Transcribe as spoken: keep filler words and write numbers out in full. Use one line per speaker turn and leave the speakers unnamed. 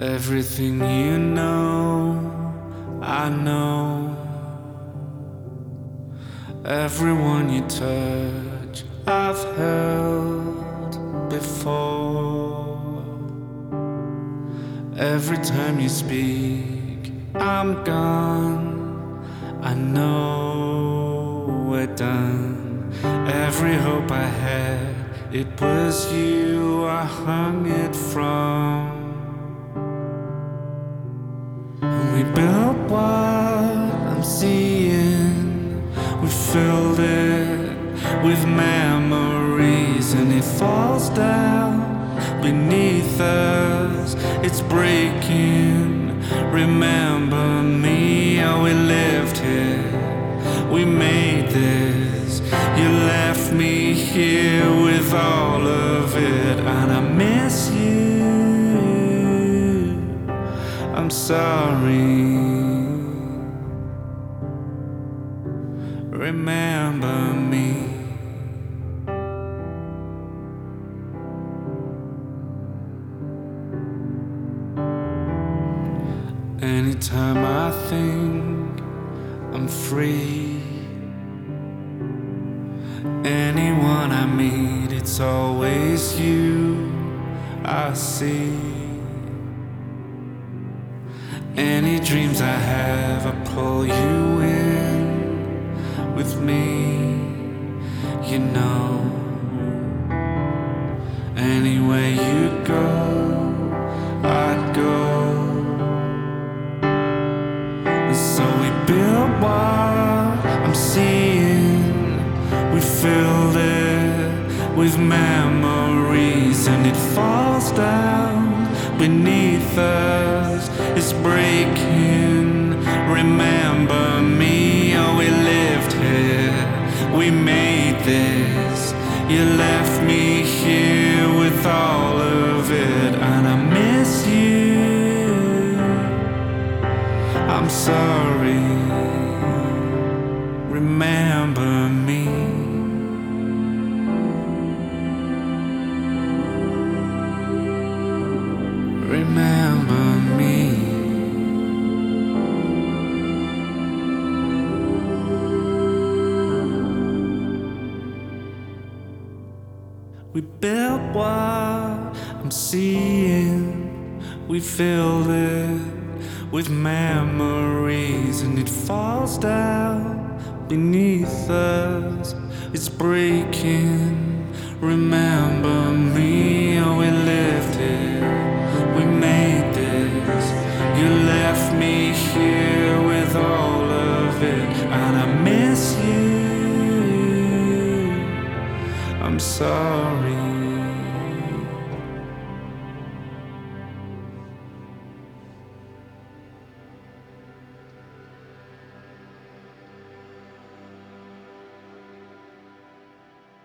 Everything you know, I know. Everyone you touch, I've held before. Every time you speak, I'm gone. I know we're done. Every hope I had, it was you I hung it from. We built what I'm seeing. We filled it with memories, and it falls down beneath us. It's breaking. Remember me, how we lived here. We made this. You left me here with all of it, and I miss you. I'm sorry. Remember me. Anytime I think I'm free, anyone I meet, it's always you I see. Any dreams I have, I pull you in with me, you know. Anywhere you go, I'd go. And so we built what I'm seeing. We filled it with memories, and it falls down beneath us. It's breaking. Remember me, how we lived here. We made this. You left me here with all of it, and I miss you. I'm sorry. Remember me. Remember me. We built what I'm seeing. We filled it with memories, and it falls down beneath us. It's breaking. Remember me, how we lived it. We made this. You left me here with all of it, and I miss you. I'm sorry.